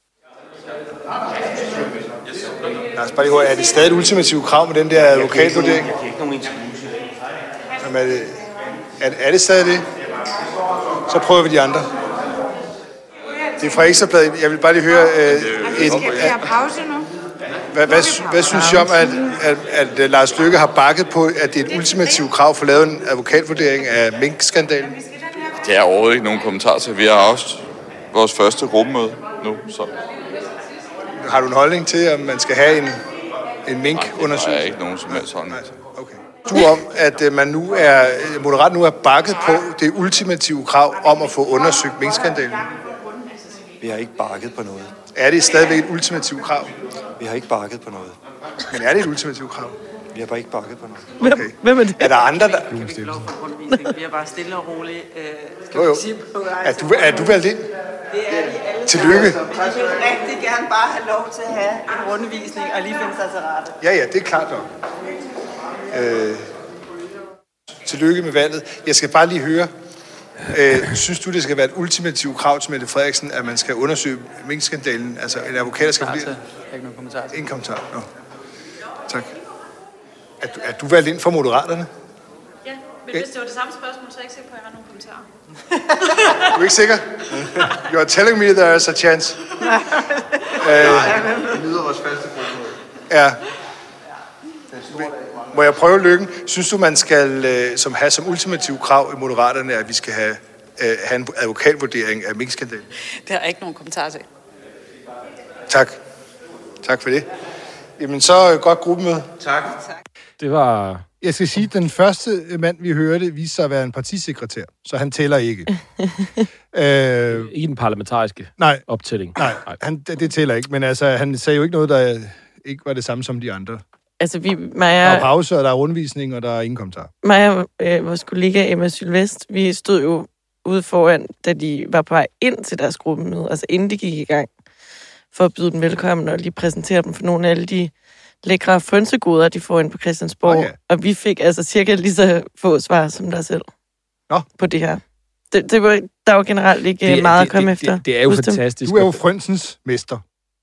Lad os bare lige høre, er det stadig et ultimativt krav med den der advokatvurdering? Jeg kan ikke nogen interview. Jamen, er, det, er, er det stadig det? Så prøver vi de andre. Det er fra Ekstrabladet. Jeg vil bare lige høre... Øh, en, skal vi have pause nu? Hvad, hvad, hvad synes I om, at, at, at Lars Løkke har bakket på, at det er et ultimativt krav for at lave en advokatvurdering af minkskandalen? Det er overhovedet ikke nogen kommentar til. Vi har også vores første gruppemøde nu. Så. Har du en holdning til, om man skal have en, en minkundersøgelse? Nej, der er ikke nogen som helst holdning. Okay. Du om, at man nu er, Moderat nu er bakket på det ultimative krav om at få undersøgt minkskandalen? Vi har ikke bakket på noget. Er det stadigvæk et ultimativt krav? Vi har ikke bakket på noget. Men er det et ultimativt krav? Vi har bare ikke bakket på noget. Okay. Hvem er det? Er der andre, der... Vi fik lov for grundvisning. Vi er bare stille og roligt. Øh, skal jo, jo. sige på er, du, er du valgt ind? Det er de alle. Tillykke. Vi vil rigtig gerne bare have lov til at have en rundvisning og lige finde sig til rette. Ja, ja, det er klart nok. Øh, tillykke med valget. Jeg skal bare lige høre, øh, synes du, det skal være et ultimativt krav til Mette Frederiksen, at man skal undersøge minkskandalen? Altså, en advokat skal vurdere? Ikke nogen kommentar. Ingen kommentar, nå. Tak. Er du, er du valgt ind for Moderaterne? Ja, men hvis det var det samme spørgsmål, så er jeg ikke sikker på, at jeg har nogle kommentarer. Du er ikke sikker? You are telling me there is a chance. Nej, vi nyder vores faste gruppe. Ja. Må jeg prøve lykken? Synes du, man skal øh, som have som ultimativ krav i Moderaterne, at vi skal have, øh, have en advokatvurdering af minkskandalen? Det har jeg ikke nogen kommentar til. Tak. Tak for det. Jamen, så godt gruppemøde. Tak. Det var... Jeg skal sige, at den første mand, vi hørte, viste sig at være en partisekretær, så han tæller ikke. øh, I den parlamentariske nej, optælling. Nej, han, det, det tæller ikke, men altså, han sagde jo ikke noget, der ikke var det samme som de andre. Altså, vi, mig Der er pause, og der er rundvisning, og der er ingen kommentar. Mig og øh, vores kollega Emma Sylvest, vi stod jo ude foran, da de var på vej ind til deres gruppemøde, altså inden de gik i gang, for at byde dem velkommen og lige præsentere dem for nogle af alle de lækre frynsegoder, de får ind på Christiansborg. Okay. Og vi fik altså cirka lige så få svar som dig selv Nå. på det her. Det, det var, der var generelt ikke det, meget det, at komme det, efter. Det, det er jo Husk Dem. fantastisk. Du er jo frynsens mester.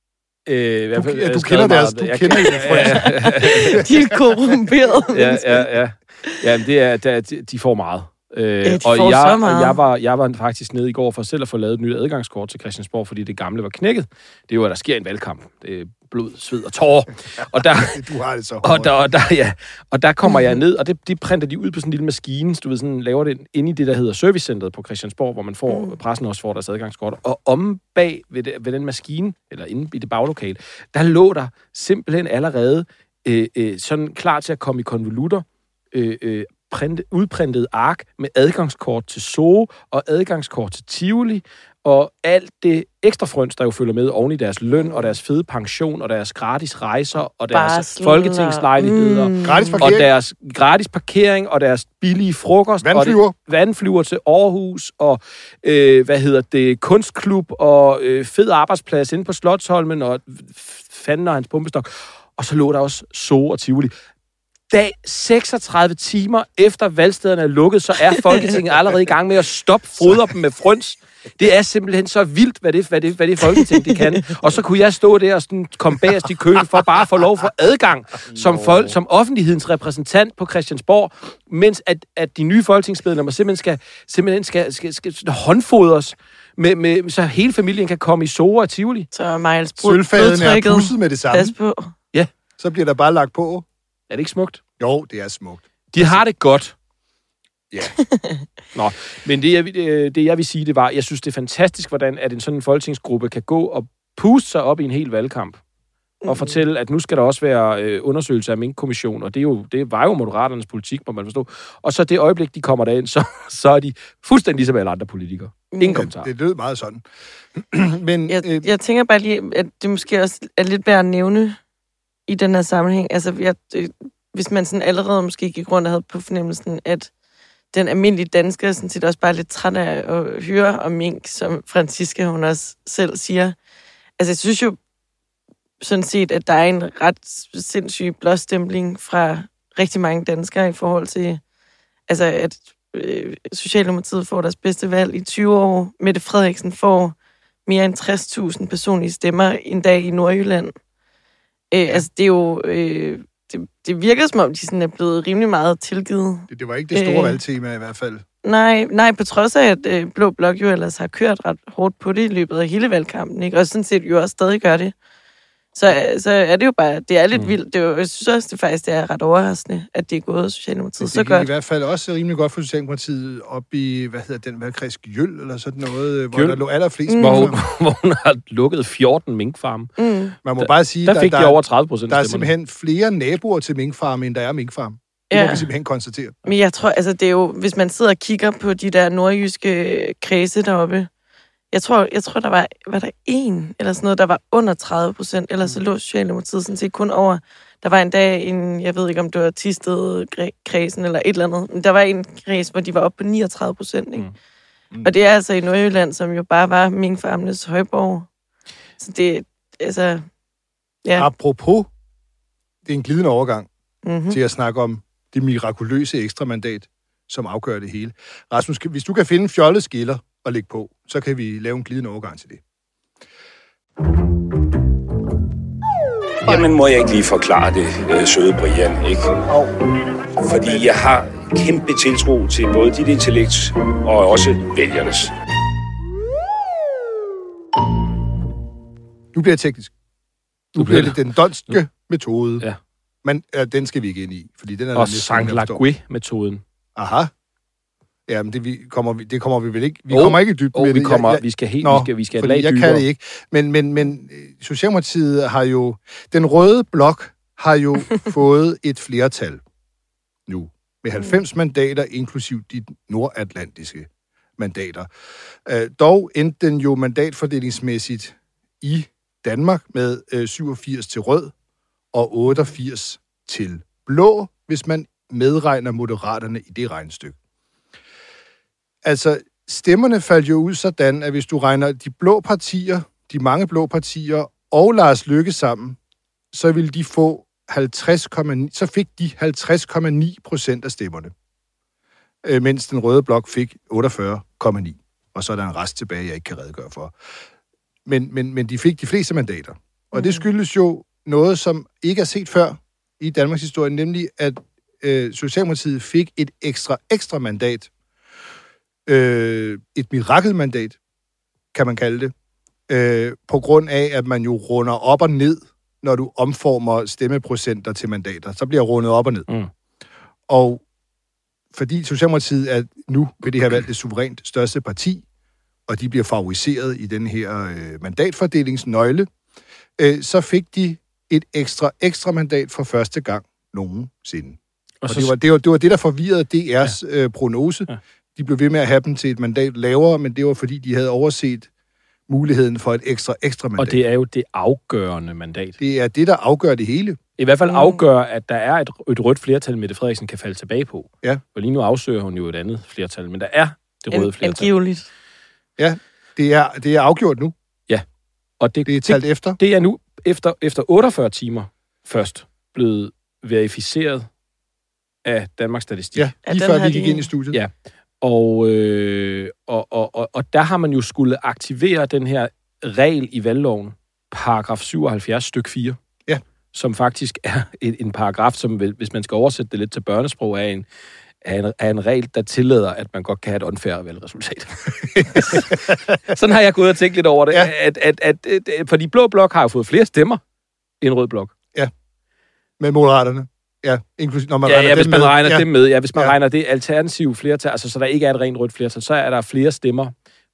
Øh, du, fald, ja, du kender deres, du kender jo frynsen. De er korrumperede. Ja, ja, ja. Ja, det er, der, de får meget. Øh, ja, de og får jeg, så meget. Og jeg var, jeg var faktisk nede i går for selv at få lavet et nyt adgangskort til Christiansborg, fordi det gamle var knækket. Det er jo, at der sker en valgkamp. Det er blod, sved og tårer. Og der, du har det så og der, og der, ja, og der kommer jeg ned, og det, de printer de ud på sådan en lille maskine, så du ved, sådan laver det inde i det, der hedder servicecentret på Christiansborg, hvor man får, mm. pressen også får deres adgangskort. Og om bag ved, det, ved den maskine, eller inde i det baglokale, der lå der simpelthen allerede øh, øh, sådan klar til at komme i konvolutter, øh, øh, printe, udprintet ark med adgangskort til Zoo og adgangskort til Tivoli, og alt det ekstra frøns, der jo følger med oven i deres løn, og deres fede pension, og deres gratis rejser, og deres Barsler. folketingslejligheder, mm. gratis og deres gratis parkering, og deres billige frokost, vandflyver, og det, vandflyver til Aarhus, og øh, hvad hedder det, kunstklub, og øh, fed arbejdsplads inde på Slotsholmen, og fanden og hans pumpestok. Og så lå der også Zoo og Tivoli. Dag seksogtredive timer efter valgstederne er lukket, så er Folketinget allerede i gang med at stoppe fodre dem med frøns. Det er simpelthen så vildt, hvad det, hvad det, hvad det Folketing det kan. Og så kunne jeg stå der og sådan komme bagerst i køen for bare at få lov for adgang som, folk, som offentlighedens repræsentant på Christiansborg, mens at, at de nye folketingsmedlemmer simpelthen skal, simpelthen skal, skal, skal, skal håndfodres, med, med, så hele familien kan komme i Zoo og Tivoli. Så Miles Sølvfaden er pusset med det samme. Pas på. Ja. Så bliver der bare lagt på. Er det ikke smukt? Jo, det er smukt. De har det godt. Ja. Nå, men det jeg, det, jeg vil sige, det var, jeg synes, det er fantastisk, hvordan at en sådan en folketingsgruppe kan gå og puste sig op i en hel valgkamp. Og fortælle, at nu skal der også være øh, undersøgelser af minkkommission, og det, er jo, det var jo Moderaternes politik, må man forstå. Og så det øjeblik, de kommer derind, så, så er de fuldstændig ligesom alle andre politikere. Ingen kommentar. Det, det lød meget sådan. Men, jeg, øh, jeg tænker bare lige, at det måske også er lidt værd at nævne i den her sammenhæng. Altså, jeg, øh, hvis man sådan allerede måske gik rundt og havde på fornemmelsen, at den almindelige dansker sådan set også bare er lidt træt af at høre om mink, som Franziska, hun også selv siger. Altså, jeg synes jo sådan set, at der er en ret sindssyg blåstempling fra rigtig mange danskere i forhold til, altså, at øh, Socialdemokratiet får deres bedste valg i tyve år. Mette Frederiksen får mere end tres tusind personlige stemmer en dag i Nordjylland. Øh, altså, det er jo... Øh, det, det virker som om, de sådan er blevet rimelig meget tilgivet. Det, det var ikke det store øh, valgtema i hvert fald. Nej, nej, på trods af, at øh, Blå Blok jo ellers har kørt ret hårdt på det i løbet af hele valgkampen, ikke? Og sådan set jo også stadig gør det. Så, så er det jo bare, det er lidt mm. vildt. Det er jo, jeg synes også, det faktisk det er ret overraskende, at det er gået Socialdemokratiet det, så det godt. Det i hvert fald også rimelig godt for Socialdemokratiet op i, hvad hedder den valgkreds, Gjøl, eller sådan noget, hvor Gjøl. der lå allerflest mm. hvor, hvor hun har lukket fjorten minkfarme. Mm. Man må bare sige, der, der fik der, de over tredive procent der er simpelthen flere naboer til minkfarme, end der er minkfarme. Det ja. må vi simpelthen konstatere. Men jeg tror, altså det er jo, hvis man sidder og kigger på de der nordjyske kredse deroppe, Jeg tror, jeg tror, der var, var der en eller sådan noget, der var under tredive procent, ellers så lå Socialdemokratiet sådan set kun over. Der var en dag en, jeg ved ikke, om det var Thisted-kredsen eller et eller andet, men der var en kreds, hvor de var oppe på niogtredive procent, ikke? Mm. Mm. Og det er altså i Nordjylland, som jo bare var minkfarmenes højborg. Så det, altså, ja. Apropos, det er en glidende overgang mm-hmm. til at snakke om det mirakuløse ekstramandat, som afgør det hele. Rasmus, hvis du kan finde fjollet skiller og lægge på, så kan vi lave en glidende overgang til det. Jamen, må jeg ikke lige forklare det, øh, søde Brian, ikke? Fordi jeg har kæmpe tiltro til både dit intellekt og også vælgernes. Nu bliver det teknisk. Nu, nu bliver det den donske metode. Ja. Men øh, den skal vi ikke ind i, fordi den er og Saint-Laguet-metoden. Aha. Ja, men det, vi, kommer, vi, det kommer vi vel ikke. Vi oh, kommer ikke i dybden oh, med vi det. Kommer, jeg, jeg, vi skal helt, nå, vi skal, vi skal fordi jeg dybere. kan det ikke. Men, men, men Socialdemokratiet har jo... Den røde blok har jo fået et flertal nu. Med halvfems mandater, inklusiv de nordatlantiske mandater. Øh, dog endte den jo mandatfordelingsmæssigt i Danmark med øh, syvogfirs til rød og otteogfirs til blå, hvis man medregner Moderaterne i det regnestykke. Altså, stemmerne faldt jo ud sådan, at hvis du regner de blå partier, de mange blå partier og Lars Løkke sammen, så ville de få halvtreds komma ni, så fik de halvtreds komma ni procent af stemmerne, øh, mens den røde blok fik otteogfyrre komma ni. Og så er der en rest tilbage, jeg ikke kan redegøre for. Men, men, men de fik de fleste mandater. Og det skyldes jo noget, som ikke er set før i Danmarks historie, nemlig at øh, Socialdemokratiet fik et ekstra, ekstra mandat. Øh, et mirakelmandat, kan man kalde det. Øh, på grund af, at man jo runder op og ned, når du omformer stemmeprocenter til mandater. Så bliver rundet op og ned. Mm. Og fordi Socialdemokratiet er nu ved det her valg det suverænt største parti, og de bliver favoriseret i den her øh, mandatfordelingsnøgle, øh, så fik de et ekstra, ekstra mandat for første gang nogensinde. Og, og så... det, var, det, var, det var det, der forvirrede D R's ja. øh, prognose. Ja. De blev ved med at have dem til et mandat lavere, men det var fordi, de havde overset muligheden for et ekstra, ekstra mandat. Og det er jo det afgørende mandat. Det er det, der afgør det hele. I hvert fald afgør, at der er et, et rødt flertal, Mette Frederiksen kan falde tilbage på. Ja. For lige nu afsøger hun jo et andet flertal, men der er det røde flertal. Angiveligt. Ja, det er, det er afgjort nu. Ja. Og det, det er talt det, efter. Det er nu efter, efter otteogfyrre timer først blevet verificeret af Danmarks Statistik. Ja, lige før vi gik ind i studiet. Ja. Og, øh, og, og, og, og der har man jo skulle aktivere den her regel i valgloven, paragraf syvoghalvfjerds stykke fire, ja. Som faktisk er en, en paragraf, som hvis man skal oversætte det lidt til børnesprog, er en, er en, er en regel, der tillader, at man godt kan have et unfair valgresultat. Sådan har jeg gået og tænkt lidt over det. Ja. At, at, at, at, for de blå blok har jo fået flere stemmer end rød blok. Ja, med Moderaterne. Ja, inklusive, når man ja, regner ja, hvis dem man med. regner ja. det med. Ja, hvis man ja. regner det alternative flertal, altså så der ikke er et rent rødt flertal, så er der flere stemmer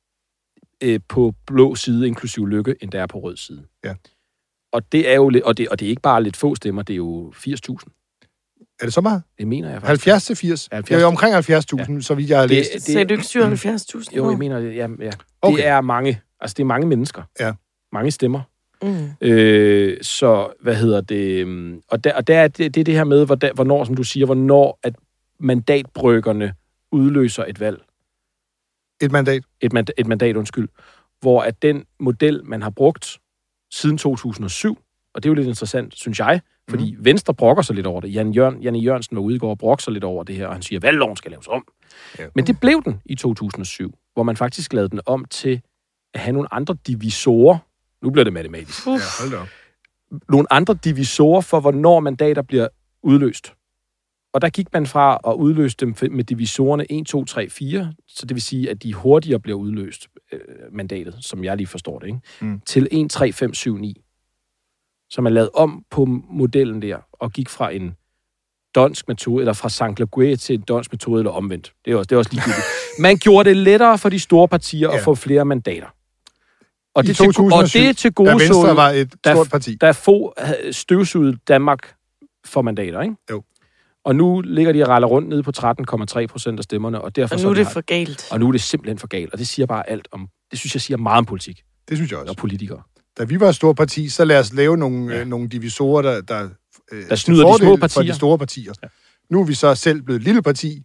øh, på blå side, inklusive Løkke, end der er på rød side. Ja. Og det er jo lidt, og det, og det er ikke bare lidt få stemmer, det er jo firs tusind. Er det så meget? Det mener jeg faktisk. halvfjerds til firs? halvfjerds. Det er omkring halvfjerds tusind, ja. Så vidt jeg har læst. Det, det, Sagde du ikke syvoghalvfjerds tusind? Jo, jeg mener det. Ja, ja. Okay. Det er mange. Altså, det er mange mennesker. Ja. Mange stemmer. Mm. Øh, så, hvad hedder det? Og der, og der er det, det er det her med, hvor der, hvornår, som du siger, hvornår at mandatbrøkkerne udløser et valg. Et mandat? Et, mand, et mandat, undskyld. Hvor at den model, man har brugt siden to tusind og syv, og det er jo lidt interessant, synes jeg, fordi mm. Venstre brokker sig lidt over det. Jan Jørgen, Janne Jørgensen var ude i går og brokker sig lidt over det her, og han siger, at valgloven skal laves om. Ja. Men det blev den i to tusind og syv, hvor man faktisk lavede den om til at have nogle andre divisorer. Nu bliver det matematisk. Ja, hold da op. Nogle andre divisorer for, hvornår mandater bliver udløst. Og der gik man fra at udløse dem med divisorerne et, to, tre, fire, så det vil sige, at de hurtigere bliver udløst, øh, mandatet, som jeg lige forstår det, ikke? Mm. Til et, tre, fem, syv, ni. Så man lavede om på modellen der, og gik fra en d'Hondtsk metode, eller fra Sankt Laguet til en d'Hondtsk metode, eller omvendt. Det er også, det er også ligegyldigt. Man gjorde det lettere for de store partier ja. At få flere mandater. Og det, til, og det til gode da Venstre var et stort parti. Der få støvsuget Danmark for mandater, ikke? Jo. Og nu ligger de og raller rundt nede på tretten komma tre procent af stemmerne, og derfor og nu så er det har, for galt. Og nu er det simpelthen for galt, og det siger bare alt om, det synes jeg siger meget om politik. Det synes jeg også. Og politikere. Da vi var et stort parti, så lad os lave nogle, ja. øh, nogle divisorer, der, der, øh, der snyder de små partier. For de store partier. Ja. Nu er vi så selv blevet et lille parti,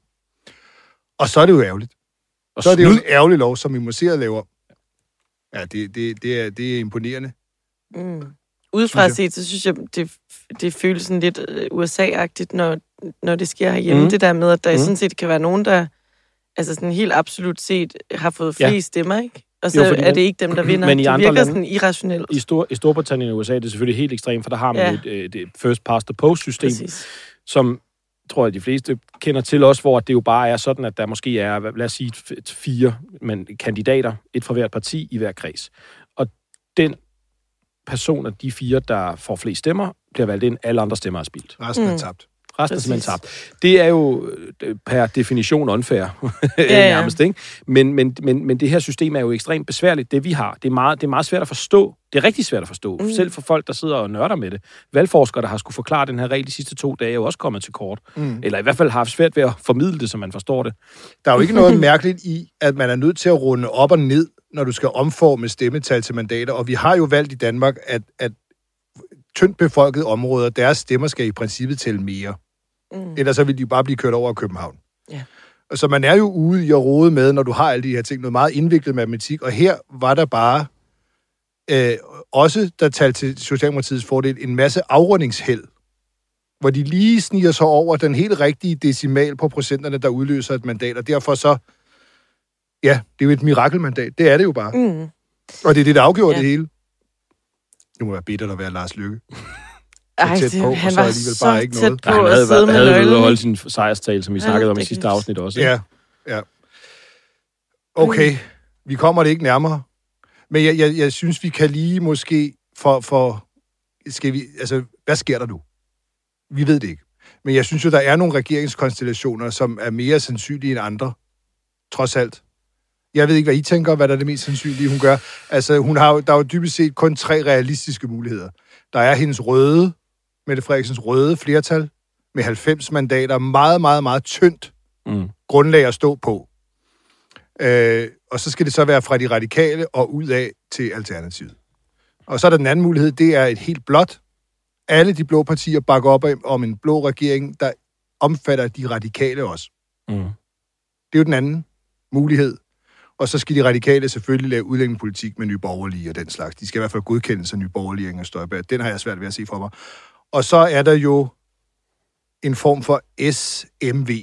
og så er det jo ærgerligt. Og så er det jo en ærgerlig lov, som vi måske laver. Ja, det, det, det, er, det er imponerende. Mm. Udefra set, så synes jeg, det, det føles sådan lidt U S A-agtigt, når, når det sker herhjemme. Mm. Det der med, at der mm. sådan set kan være nogen, der altså sådan helt absolut set har fået flere ja. Stemmer, ikke? Og så jo, er det ikke dem, der vinder. Men i det virker lande, sådan irrationelt. I, Stor, I Storbritannien og U S A er det selvfølgelig helt ekstremt, for der har man ja. et, et first past the post-system, præcis. Som tror jeg, de fleste kender til også, hvor det jo bare er sådan, at der måske er, lad os sige, fire men, kandidater, et fra hvert parti i hver kreds. Og den person af de fire, der får flest stemmer, bliver valgt ind, alle andre stemmer er spildt. Resten er tabt. Resten er simpelthen tabt. Det er jo per definition unfair, ja, ja. nærmest, ikke? Men, men, men, men det her system er jo ekstremt besværligt, det vi har. Det er meget, det er meget svært at forstå. Det er rigtig svært at forstå, mm. selv for folk, der sidder og nørder med det. Valgforskere, der har skulle forklare den her regel de sidste to dage, er jo også kommet til kort. Mm. Eller i hvert fald har haft svært ved at formidle det, så man forstår det. Der er jo ikke noget mærkeligt i, at man er nødt til at runde op og ned, når du skal omforme stemmetal til mandater. Og vi har jo valgt i Danmark, at, at tyndt befolkede områder, deres stemmer skal i princippet tælle mere. Mm. Ellers så vil de bare blive kørt over af København. Ja. Så man er jo ude i at rode med, når du har alle de her ting, noget meget indviklet matematik, og her var der bare øh, også, der talte til Socialdemokratiets fordel, en masse afrundingsheld, hvor de lige sniger sig over den helt rigtige decimal på procenterne, der udløser et mandat, og derfor så, ja, det er jo et mirakelmandat. Det er det jo bare. Mm. Og det er det, der afgjorde ja. det hele. Nu må jeg bede dig at være Lars Løkke. Ej, tæt det, på, han så var alligevel så bare ikke tæt noget. på han at havde, sidde med havde nøglen. været holde sin sejrstale, som vi snakkede om i sidste afsnit også. Ja, ja. Okay, vi kommer det ikke nærmere. Men jeg, jeg, jeg synes, vi kan lige måske for, for... Skal vi... Altså, hvad sker der nu? Vi ved det ikke. Men jeg synes jo, der er nogle regeringskonstellationer, som er mere sandsynlige end andre. Trods alt. Jeg ved ikke, hvad I tænker, hvad der er det mest sandsynlige, hun gør. Altså, hun har, der er jo dybest set kun tre realistiske muligheder. Der er hendes røde, Mette Frederiksens røde flertal, med halvfems mandater, meget, meget, meget tyndt mm. grundlag at stå på. Øh, og så skal det så være fra de radikale og ud af til Alternativet. Og så er der den anden mulighed, det er et helt blåt. Alle de blå partier bakker op om en blå regering, der omfatter de radikale også. Mm. Det er jo den anden mulighed. Og så skal de radikale selvfølgelig lave udlændingepolitik med Nye Borgerlige og den slags. De skal i hvert fald godkendes af Nye Borgerlige og Inger Støjberg. Den har jeg svært ved at se for mig. Og så er der jo en form for S M V.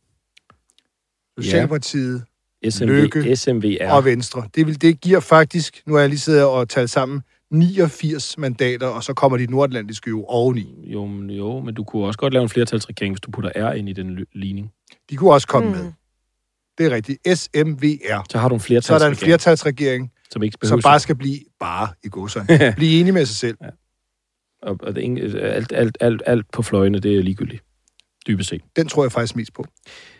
Socialdemokratiet, ja. S M V, Løkke S M V R. og Venstre. Det, vil, det giver faktisk, nu har jeg lige siddet og talt sammen, niogfirs mandater, og så kommer de nordatlantiske jo oveni. Jo, men, jo, men du kunne også godt lave en flertalsregering, hvis du putter R ind i den ligning. De kunne også komme mm. med. Det er rigtigt. S M V R. Så har du en flertalsregering. Så er der en flertalsregering, som, ikke som bare skal blive, bare i godsøjne, blive enige med sig selv. Ja. Og, og det, alt, alt, alt, alt på fløjene, det er ligegyldigt. Dybest set. Den tror jeg faktisk mest på.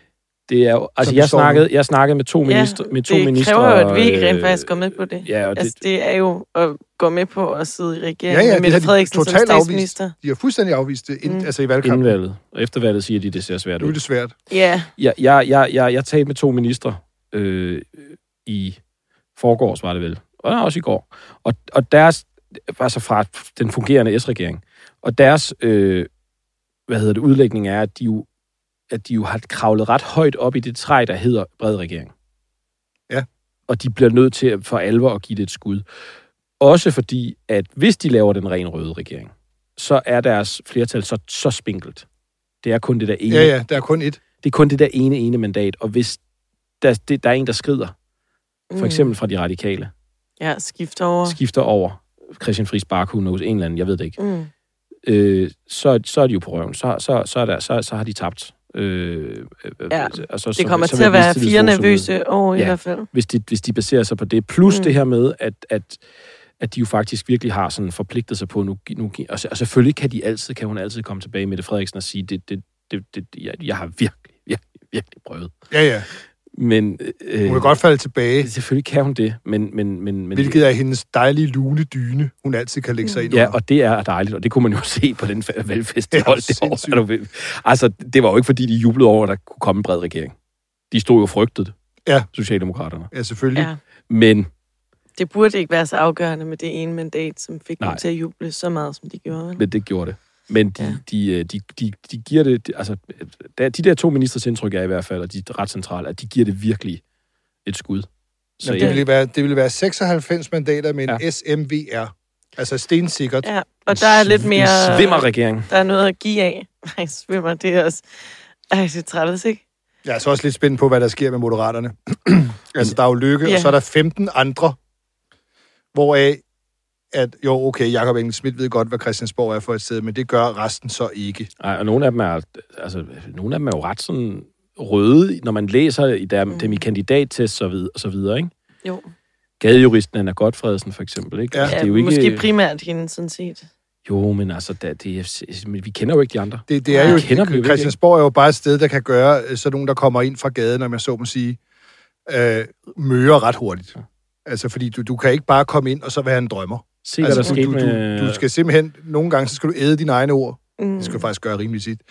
Det er jo, altså jeg snakkede, jeg snakkede med to ministre, ja, med to det ministre. Kræver jo, at vi ikke rent faktisk går med på det. Ja, og det, altså, det er jo at gå med på at sidde i regeringen ja, ja, med Mette Frederiksen som statsminister. Afvist. De har fuldstændig afvist det, ind, mm. altså i valgkampen. Inden valget. Og efter valget siger de, det ser svært ud. Nu er det svært. Ja. Jeg, jeg, jeg, jeg, jeg talte med to ministre øh, i forgårs, var det vel, og også i går. Og, og deres, altså fra den fungerende S-regering, og deres, øh, hvad hedder det, udlægning er, at de jo at de jo har kravlet ret højt op i det træ, der hedder bred regering. Ja. Og de bliver nødt til for alvor at give det et skud. Også fordi, at hvis de laver den ren røde regering, så er deres flertal så, så spinkelt. Det er kun det der ene. Ja, ja, der er kun et. Det er kun det der ene, ene mandat. Og hvis der, det, der er en, der skrider, for eksempel fra de radikale. Ja, skifter over. Skifter over. Christian Friis Bak, en eller anden, jeg ved det ikke. Mm. Øh, så, så er de jo på røven. Så, så, så, er der, så, så har de tabt. Øh, ja, altså, det kommer så, til at være fire nervøse år i ja, hvert fald. Hvis de, hvis de baserer sig på det. Plus mm. det her med, at, at, at de jo faktisk virkelig har sådan forpligtet sig på nu. nu og, og selvfølgelig kan de altid, kan hun altid komme tilbage med Mette Frederiksen og sige, det, det, det, det, jeg, jeg har virkelig, virkelig, virkelig prøvet. Ja, ja. Men, øh, hun kan godt falde tilbage. Selvfølgelig kan hun det, men... men, men, men hvilket er hendes dejlige lune dyne, hun altid kan lægge sig ind ja, under. Og det er dejligt, og det kunne man jo se på den valgfest. Det det altså, det var jo ikke, fordi de jublede over, at der kunne komme en bred regering. De stod jo frygtet, ja. Socialdemokraterne. Ja, selvfølgelig. Ja. Men... Det burde ikke være så afgørende med det ene mandat, som fik Nej. dem til at juble så meget, som de gjorde. Men det gjorde det. Men de, ja. de, de, de, de giver det... Altså, de der to ministers indtryk er i hvert fald, og de er ret centrale, at de giver det virkelig et skud. Så ja, det, ville være, det ville være seksoghalvfems mandater med en ja. S M V R. Altså stensikkert. Ja, og der er lidt mere... En svimmerregering. Der er noget at give af. Nej, svimmer, det er også... Ej, det er træls, ikke? Jeg er så også lidt spændt på, hvad der sker med Moderaterne. altså, der er jo Løkke, ja. Og så er der femten andre, hvoraf at, jo, okay, Jakob Engel-Schmidt ved godt, hvad Christiansborg er for et sted, men det gør resten så ikke. Nej, og nogle af dem er, altså, nogle af dem er jo ret sådan røde, når man læser i der, mm. dem i kandidattest og, vid- og så videre, ikke? Jo. Gadejuristen Anna Godfredsen, for eksempel, ikke? Ja, altså, det er jo ikke... måske primært hende, sådan set. Jo, men altså, det, det er, vi kender jo ikke de andre. Det, det er ja. jo, kender det, Christiansborg er jo bare et sted, der kan gøre sådan nogen, der kommer ind fra gaden, når man så må sige, øh, møger ret hurtigt. Ja. Altså, fordi du, du kan ikke bare komme ind, og så være en drømmer. Se, altså, hvad der du, skete med... du, du skal simpelthen, nogle gange, så skal du æde dine egne ord. Mm. Det skal du faktisk gøre rimelig sit.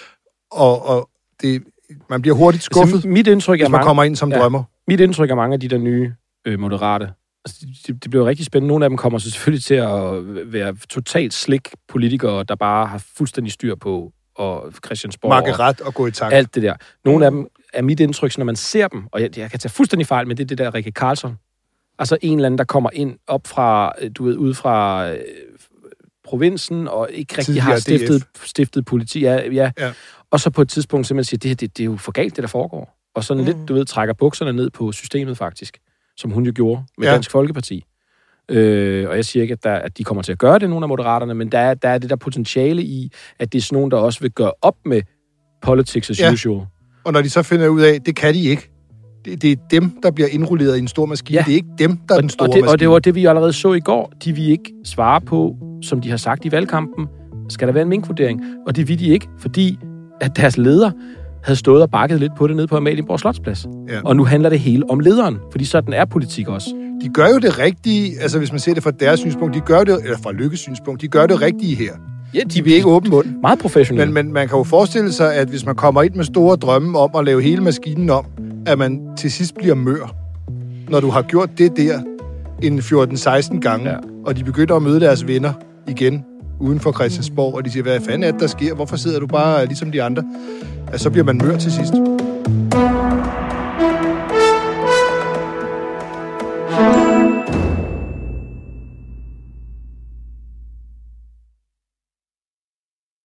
Og, og det, man bliver hurtigt skuffet, altså, mit indtryk hvis man mange, kommer ind som ja, drømmer. Mit indtryk af mange af de der nye øh, moderate Altså, det, det bliver rigtig spændende. Nogle af dem kommer så selvfølgelig til at være totalt slik politikere, der bare har fuldstændig styr på og Christiansborg. Marke ret og gå i takt. Alt det der. Nogle af dem er mit indtryk, når man ser dem, og jeg, jeg kan tage fuldstændig fejl, men det er det der Rikke Karlsson. Altså en eller anden, der kommer ind op fra, du ved, ude fra øh, provinsen, og ikke rigtig har stiftet, stiftet politi. Ja, ja. ja. Og så på et tidspunkt simpelthen siger, det, det, det er jo for galt, det der foregår. Og sådan mm. lidt, du ved, trækker bukserne ned på systemet faktisk, som hun jo gjorde med ja. Dansk Folkeparti. Øh, og jeg siger ikke, at, der, at de kommer til at gøre det, nogle af moderaterne, men der er, der er det der potentiale i, at det er sådan nogen, der også vil gøre op med politics as ja. usual. Og når de så finder ud af, det kan de ikke. Det, det er dem, der bliver indrulleret i en stor maskine. Ja. Det er ikke dem, der er den store og det, maskine. Og det var det, vi allerede så i går. De vil ikke svare på, som de har sagt i valgkampen, skal der være en minkvurdering? Og det vil de ikke, fordi at deres leder havde stået og bakket lidt på det nede på Amalienborg Slotsplads. Ja. Og nu handler det hele om lederen, fordi sådan er politik også. De gør jo det rigtige, altså hvis man ser det fra deres synspunkt, de gør det, eller fra Lykkes synspunkt, de gør det rigtige her. Ja, de, de vil ikke åbne munden. Meget professionelle. Men, men man kan jo forestille sig, at hvis man kommer ind med store drømme om at lave hele maskinen om, at man til sidst bliver mør, når du har gjort det der en fjorten seksten gange, ja. Og de begynder at møde deres venner igen uden for Christiansborg, og de siger, hvad fanden er det, der sker? Hvorfor sidder du bare ligesom de andre? Altså, så bliver man mør til sidst.